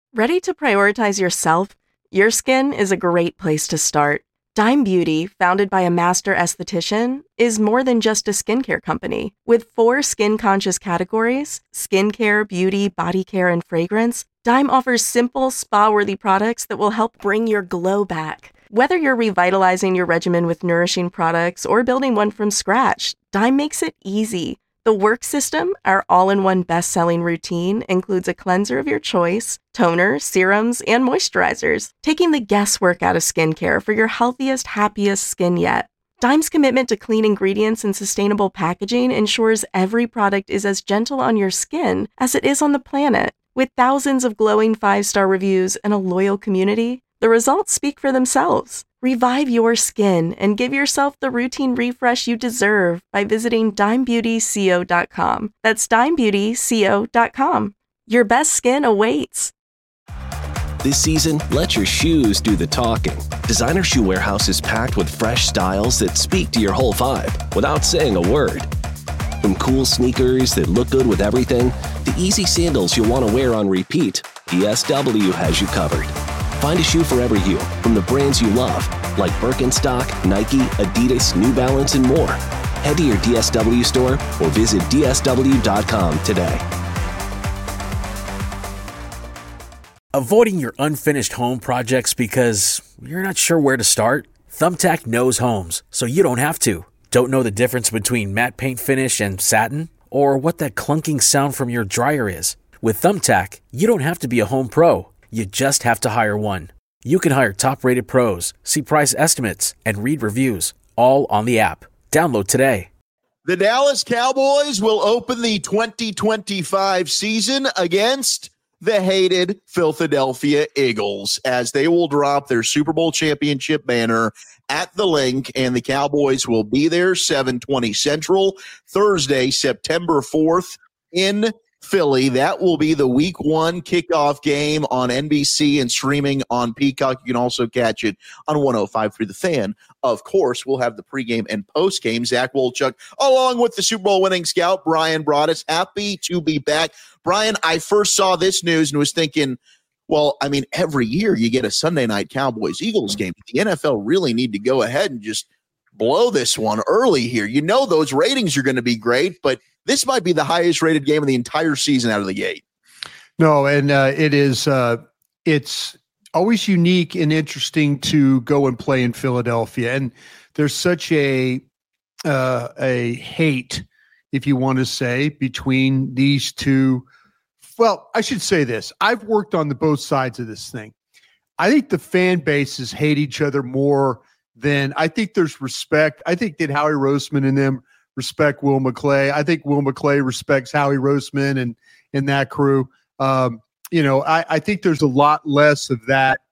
Ready to prioritize yourself? Your skin is a great place to start. Dime Beauty, founded by a master esthetician, is more than just a skincare company. With 4 skin-conscious categories, skincare, beauty, body care, and fragrance, Dime offers simple, spa-worthy products that will help bring your glow back. Whether you're revitalizing your regimen with nourishing products or building one from scratch, Dime makes it easy. The Work System, our all-in-one best-selling routine, includes a cleanser of your choice, toner, serums, and moisturizers, taking the guesswork out of skincare for your healthiest, happiest skin yet. Dime's commitment to clean ingredients and sustainable packaging ensures every product is as gentle on your skin as it is on the planet. With thousands of glowing 5-star reviews and a loyal community, the results speak for themselves. Revive your skin and give yourself the routine refresh you deserve by visiting dimebeautyco.com. That's dimebeautyco.com. Your best skin awaits. This season, let your shoes do the talking. Designer Shoe Warehouse is packed with fresh styles that speak to your whole vibe without saying a word. From cool sneakers that look good with everything, to easy sandals you'll want to wear on repeat, DSW has you covered. Find a shoe for every you, from the brands you love, like Birkenstock, Nike, Adidas, New Balance, and more. Head to your DSW store or visit dsw.com today. Avoiding your unfinished home projects because you're not sure where to start? Thumbtack knows homes, so you don't have to. Don't know the difference between matte paint finish and satin? Or what that clunking sound from your dryer is? With Thumbtack, you don't have to be a home pro. You just have to hire one. You can hire top-rated pros, see price estimates, and read reviews, all on the app. Download today. The Dallas Cowboys will open the 2025 season against the hated Philadelphia Eagles as they will drop their Super Bowl championship banner at the Link, and the Cowboys will be there 7:20 Central, Thursday, September 4th in Philly. That will be the week 1 kickoff game on NBC and streaming on Peacock. You can also catch it on 105.3 The Fan. Of course, we'll have the pregame and postgame. Zach Wolchuk, along with the Super Bowl winning scout, Brian Broaddus. Happy to be back. Brian, I first saw this news and was thinking, well, I mean, every year you get a Sunday night Cowboys-Eagles game. The NFL really need to go ahead and just blow this one early here. You know those ratings are going to be great, but this might be the highest rated game of the entire season out of the gate. No, and it is. It's always unique and interesting to go and play in Philadelphia, and there's such a hate, if you want to say, between these two. Well, I should say this. I've worked on both sides of this thing. I think the fan bases hate each other more than I think there's respect. I think that Howie Roseman and them respect Will McClay. I think Will McClay respects Howie Roseman and that crew. I think there's a lot less of that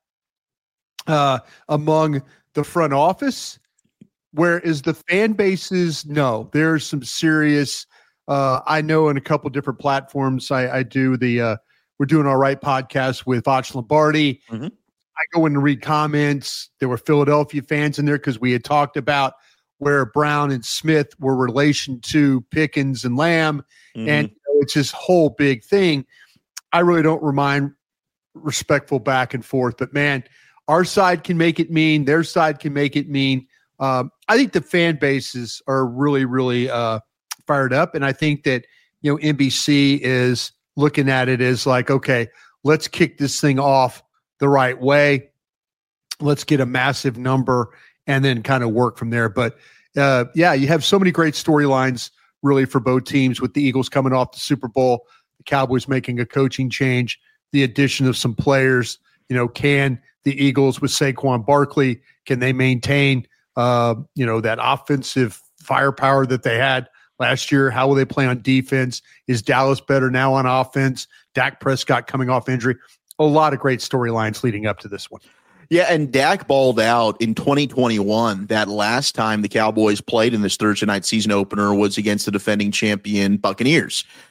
among the front office, whereas the fan bases, no, there's some serious. I know in a couple different platforms, I do the We're Doing All Right podcast with Voch Lombardi. Mm-hmm. I go in and read comments. There were Philadelphia fans in there because we had talked about where Brown and Smith were relation to Pickens and Lamb. Mm-hmm. And it's this whole big thing. I really don't mind respectful back and forth, but man, our side can make it mean. Their side can make it mean. I think the fan bases are really, really fired up. And I think that, NBC is looking at it as like, okay, let's kick this thing off the right way. Let's get a massive number and then kind of work from there. But you have so many great storylines really for both teams, with the Eagles coming off the Super Bowl, the Cowboys making a coaching change, the addition of some players. Can the Eagles with Saquon Barkley, can they maintain that offensive firepower that they had last year? How will they play on defense? Is Dallas better now on offense? Dak Prescott coming off injury. A lot of great storylines leading up to this one. Yeah, and Dak balled out in 2021. That last time the Cowboys played in this Thursday night season opener was against the defending champion Buccaneers.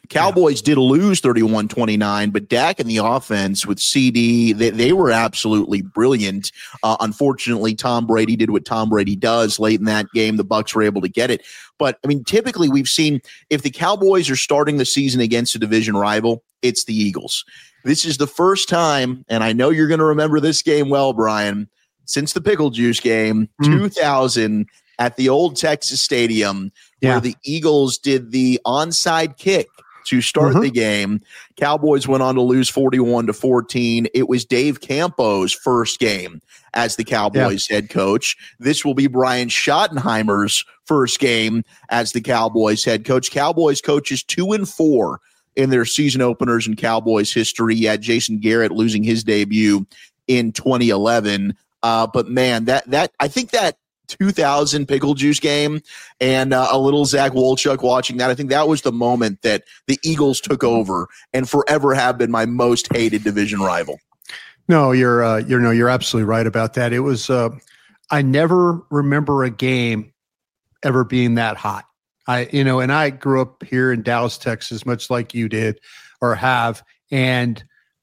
Cowboys did lose 31-29, but Dak and the offense with CD, they were absolutely brilliant. Unfortunately, Tom Brady did what Tom Brady does late in that game. The Bucs were able to get it. But, I mean, typically we've seen if the Cowboys are starting the season against a division rival, it's the Eagles. This is the first time, and I know you're going to remember this game well, Brian, since the Pickle Juice game, 2000 at the old Texas Stadium, where the Eagles did the onside kick to start the game. Cowboys went on to lose 41-14. It was Dave Campo's first game as the Cowboys head coach. This will be Brian Schottenheimer's first game as the Cowboys head coach. Cowboys coaches 2-4 in their season openers in Cowboys history. You had Jason Garrett losing his debut in 2011. But man, that I think that 2000 Pickle Juice game and a little Zach Wolchuk watching that, I think that was the moment that the Eagles took over and forever have been my most hated division rival. No, you're absolutely right about that. It was I never remember a game ever being that hot. And I grew up here in Dallas, Texas, much like you did or have, and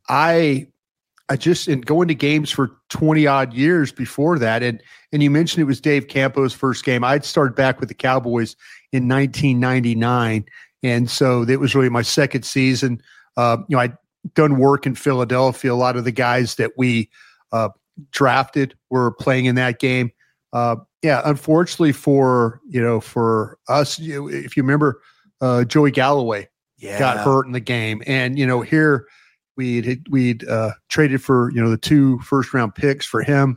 I just in going to games for 20 odd years before that. And you mentioned it was Dave Campo's first game. I'd started back with the Cowboys in 1999. And so it was really my second season. I'd done work in Philadelphia. A lot of the guys that we drafted were playing in that game. Unfortunately for us, if you remember, Joey Galloway got hurt in the game. And, here, We'd traded for, the 2 first-round picks for him.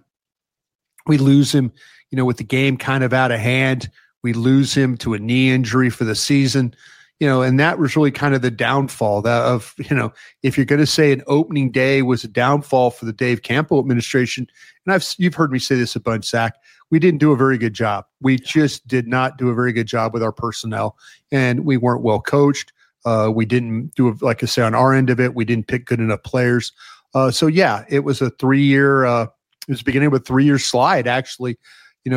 We lose him, with the game kind of out of hand. We lose him to a knee injury for the season, and that was really kind of the downfall of, if you're going to say an opening day was a downfall for the Dave Campo administration, and you've heard me say this a bunch, Zach, we didn't do a very good job. We just did not do a very good job with our personnel, and we weren't well coached. We didn't do, like I say, on our end of it, we didn't pick good enough players. It was a 3-year, it was the beginning of a 3-year slide, actually, and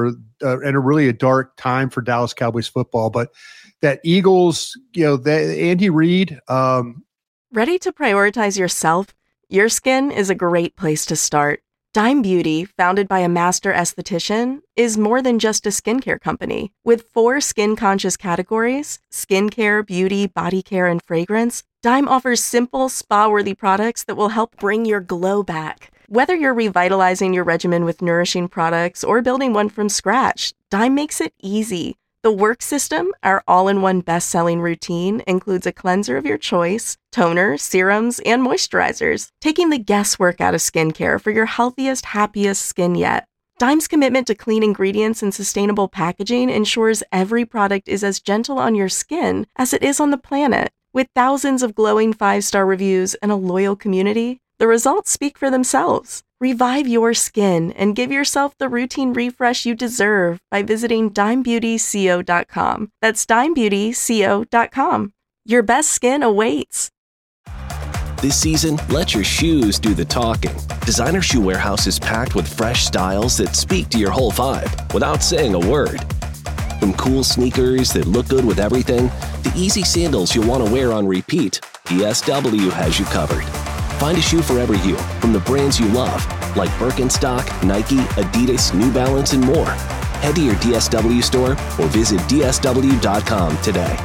a really a dark time for Dallas Cowboys football. But that Eagles, Andy Reid. Ready to prioritize yourself? Your skin is a great place to start. Dime Beauty, founded by a master esthetician, is more than just a skincare company. With 4 skin-conscious categories, skincare, beauty, body care, and fragrance, Dime offers simple, spa-worthy products that will help bring your glow back. Whether you're revitalizing your regimen with nourishing products or building one from scratch, Dime makes it easy. The Work System, our all-in-one best-selling routine, includes a cleanser of your choice, toner, serums, and moisturizers, taking the guesswork out of skincare for your healthiest, happiest skin yet. Dime's commitment to clean ingredients and sustainable packaging ensures every product is as gentle on your skin as it is on the planet. With thousands of glowing 5-star reviews and a loyal community, the results speak for themselves. Revive your skin and give yourself the routine refresh you deserve by visiting dimebeautyco.com. That's dimebeautyco.com. Your best skin awaits. This season, let your shoes do the talking. Designer Shoe Warehouse is packed with fresh styles that speak to your whole vibe without saying a word. From cool sneakers that look good with everything, to easy sandals you'll want to wear on repeat, DSW has you covered. Find a shoe for every you, from the brands you love, like Birkenstock, Nike, Adidas, New Balance, and more. Head to your DSW store or visit DSW.com today.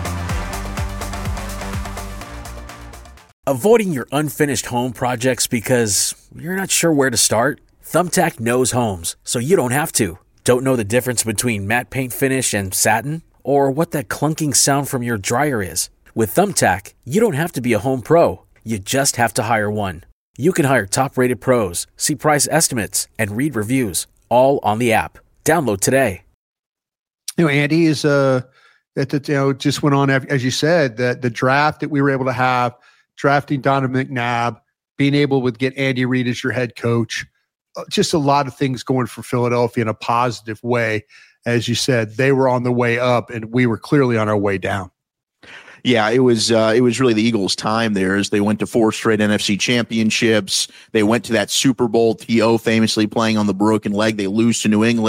Avoiding your unfinished home projects because you're not sure where to start? Thumbtack knows homes, so you don't have to. Don't know the difference between matte paint finish and satin? Or what that clunking sound from your dryer is? With Thumbtack, you don't have to be a home pro. You just have to hire one. You can hire top-rated pros, see price estimates, and read reviews, all on the app. Download today. Andy is just went on, as you said, that the draft that we were able to have, drafting Donovan McNabb, being able to get Andy Reid as your head coach, just a lot of things going for Philadelphia in a positive way. As you said, they were on the way up, and we were clearly on our way down. Yeah, it was really the Eagles' time there as they went to 4 straight NFC championships. They went to that Super Bowl, T.O. famously playing on the broken leg. They lose to New England.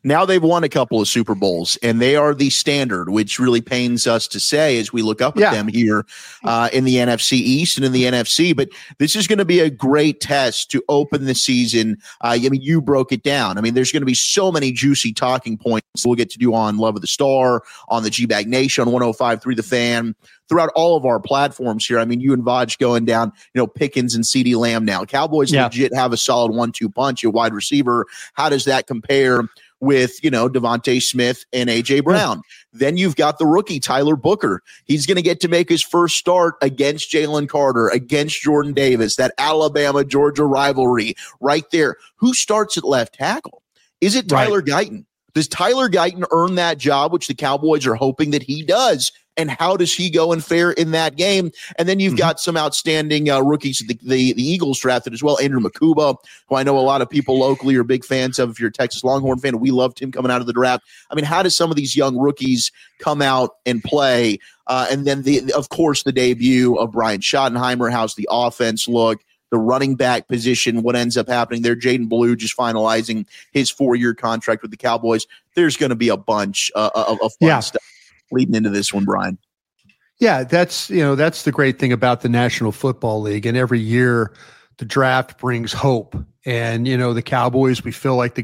Now they've won a couple of Super Bowls, and they are the standard, which really pains us to say as we look up at them here in the NFC East and in the NFC. But this is going to be a great test to open the season. I mean, you broke it down. I mean, there's going to be so many juicy talking points we'll get to do on Love of the Star, on the G-Bag Nation, on 105.3 The Fan, throughout all of our platforms here. I mean, you and Vaj going down, Pickens and CeeDee Lamb now. Cowboys legit have a solid 1-2 punch at wide receiver. How does that compare with, Devontae Smith and A.J. Brown? Then you've got the rookie, Tyler Booker. He's going to get to make his first start against Jalen Carter, against Jordan Davis, that Alabama-Georgia rivalry right there. Who starts at left tackle? Is it Tyler Guyton? Does Tyler Guyton earn that job, which the Cowboys are hoping that he does? And how does he go and fare in that game? And then you've got some outstanding rookies the Eagles drafted as well. Andrew Makuba, who I know a lot of people locally are big fans of. If you're a Texas Longhorn fan, we loved him coming out of the draft. I mean, how does some of these young rookies come out and play? And then, of course, the debut of Brian Schottenheimer. How's the offense look? The running back position, what ends up happening there? Jaden Blue just finalizing his 4-year contract with the Cowboys. There's going to be a bunch of fun stuff leading into this one, Brian. Yeah, that's the great thing about the National Football League. And every year the draft brings hope. And, the Cowboys, we feel like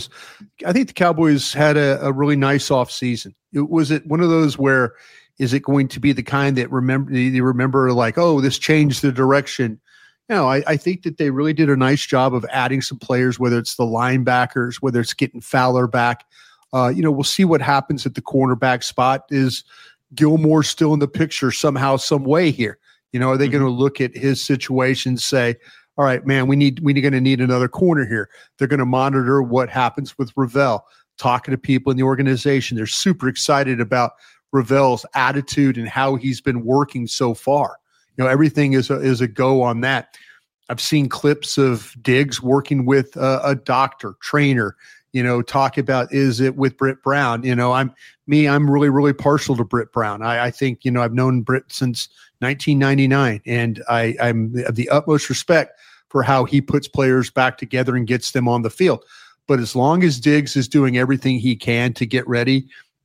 I think the Cowboys had a really nice offseason. Was it one of those where is it going to be the kind that you remember like, oh, this changed the direction? I think that they really did a nice job of adding some players, whether it's the linebackers, whether it's getting Fowler back. We'll see what happens at the cornerback spot. Is Gilmore still in the picture somehow, some way here? Are they going to look at his situation and say, all right, man, we're going to need another corner here. They're going to monitor what happens with Ravel, talking to people in the organization. They're super excited about Ravel's attitude and how he's been working so far. Everything is a go on that. I've seen clips of Diggs working with a doctor, trainer, talk about, is it with Britt Brown? I'm really, really partial to Britt Brown. I think, I've known Britt since 1999, and I'm of the utmost respect for how he puts players back together and gets them on the field. But as long as Diggs is doing everything he can to get ready,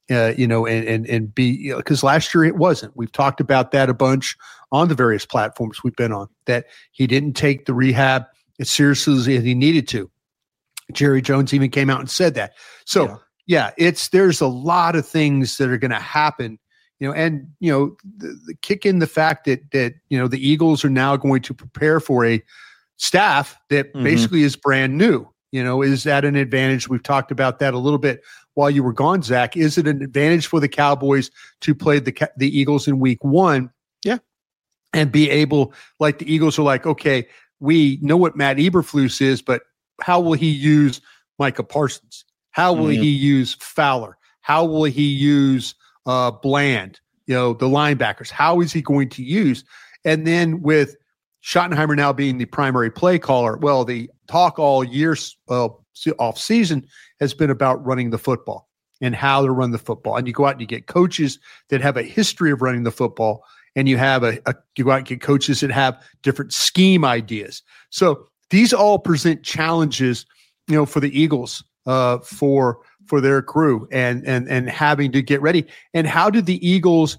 and be, because last year it wasn't. We've talked about that a bunch on the various platforms we've been on, that he didn't take the rehab as seriously as he needed to. Jerry Jones even came out and said that. So there's a lot of things that are going to happen, the kick in the fact that the Eagles are now going to prepare for a staff that basically is brand new. Is that an advantage? We've talked about that a little bit while you were gone, Zach. Is it an advantage for the Cowboys to play the Eagles in week 1? Yeah. And be able, like the Eagles are like, okay, we know what Matt Eberflus is, but how will he use Micah Parsons? How will he use Fowler? How will he use Bland? The linebackers. How is he going to use? And then with Schottenheimer now being the primary play caller, well, the talk all year off season has been about running the football and how to run the football. And you go out and you get coaches that have a history of running the football, and you have you go out and get coaches that have different scheme ideas. So these all present challenges, for the Eagles, for their crew and having to get ready. And how did the Eagles,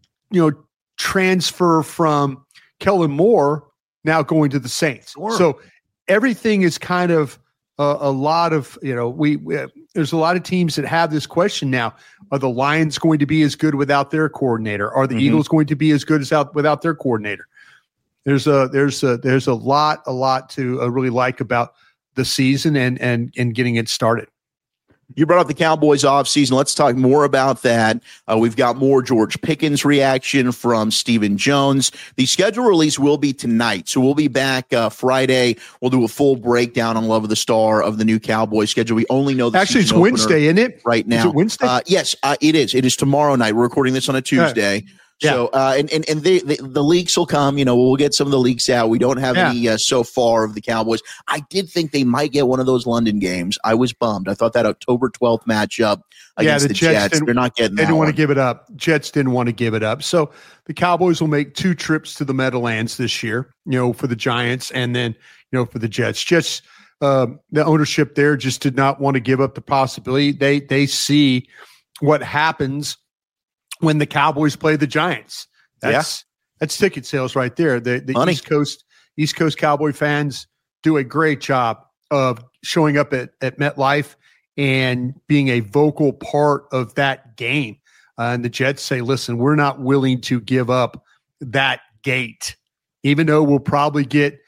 transfer from Kellen Moore now going to the Saints? Sure. So everything is kind of a lot of, there's a lot of teams that have this question now. Are the Lions going to be as good without their coordinator? Are the Eagles going to be as good without their coordinator? There's a lot to really like about the season and getting it started. You brought up the Cowboys offseason. Let's talk more about that. We've got more George Pickens reaction from Stephen Jones. The schedule release will be tonight, so we'll be back Friday. We'll do a full breakdown on Love of the Star of the new Cowboys schedule. We only know the actually it's Wednesday, isn't it? Right now, is it Wednesday? Yes, it is. It is tomorrow night. We're recording this on a Tuesday. Right. Yeah. So, and the leaks will come, we'll get some of the leaks out. We don't have any so far of the Cowboys. I did think they might get one of those London games. I was bummed. I thought that October 12th matchup against the Jets, they're not getting that. They didn't want to give it up. Jets didn't want to give it up. So the Cowboys will make 2 trips to the Meadowlands this year, for the Giants and then, for the Jets. Jets the ownership there just did not want to give up the possibility. They see what happens when the Cowboys play the Giants. That's ticket sales right there. The East Coast Cowboy fans do a great job of showing up at MetLife and being a vocal part of that game. And the Jets say, listen, we're not willing to give up that gate, even though we'll probably get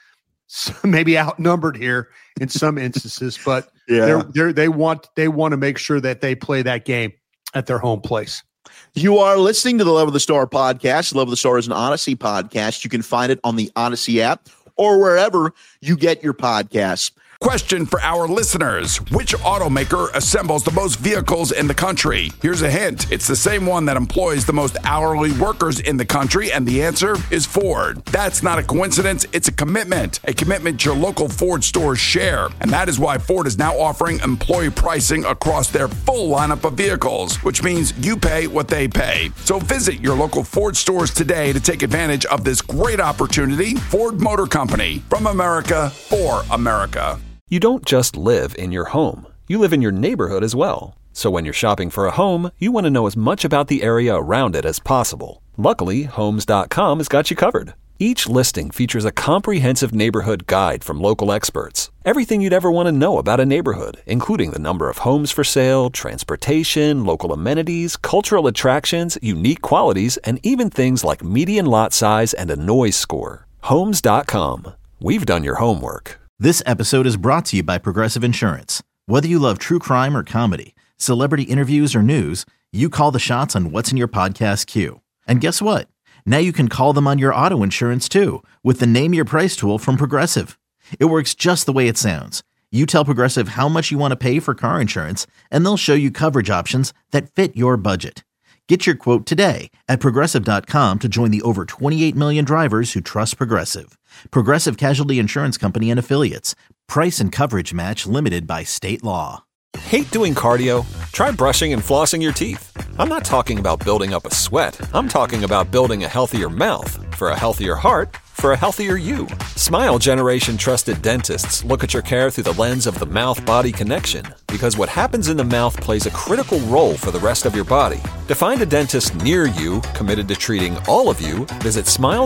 maybe outnumbered here in some instances. But they want to make sure that they play that game at their home place. You are listening to the Love of the Star podcast. Love of the Star is an Odyssey podcast. You can find it on the Odyssey app or wherever you get your podcasts. Question for our listeners. Which automaker assembles the most vehicles in the country? Here's a hint. It's the same one that employs the most hourly workers in the country, and the answer is Ford. That's not a coincidence. It's a commitment your local Ford stores share. And that is why Ford is now offering employee pricing across their full lineup of vehicles, which means you pay what they pay. So visit your local Ford stores today to take advantage of this great opportunity. Ford Motor Company, from America for America. You don't just live in your home, you live in your neighborhood as well. So when you're shopping for a home, you want to know as much about the area around it as possible. Luckily, Homes.com has got you covered. Each listing features a comprehensive neighborhood guide from local experts. Everything you'd ever want to know about a neighborhood, including the number of homes for sale, transportation, local amenities, cultural attractions, unique qualities, and even things like median lot size and a noise score. Homes.com. We've done your homework. This episode is brought to you by Progressive Insurance. Whether you love true crime or comedy, celebrity interviews or news, you call the shots on what's in your podcast queue. And guess what? Now you can call them on your auto insurance too with the Name Your Price tool from Progressive. It works just the way it sounds. You tell Progressive how much you want to pay for car insurance, and they'll show you coverage options that fit your budget. Get your quote today at Progressive.com to join the over 28 million drivers who trust Progressive. Progressive Casualty Insurance Company and Affiliates. Price and coverage match limited by state law. Hate doing cardio? Try brushing and flossing your teeth. I'm not talking about building up a sweat. I'm talking about building a healthier mouth for a healthier heart for a healthier you. Smile Generation trusted dentists look at your care through the lens of the mouth-body connection, because what happens in the mouth plays a critical role for the rest of your body. To find a dentist near you committed to treating all of you, visit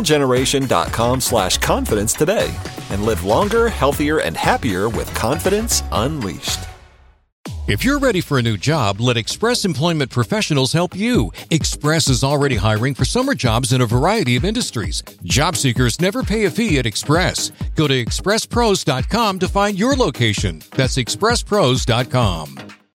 smilegeneration.com/confidence today and live longer, healthier, and happier with confidence unleashed. If you're ready for a new job, let Express Employment Professionals help you. Express is already hiring for summer jobs in a variety of industries. Job seekers never pay a fee at Express. Go to expresspros.com to find your location. That's expresspros.com.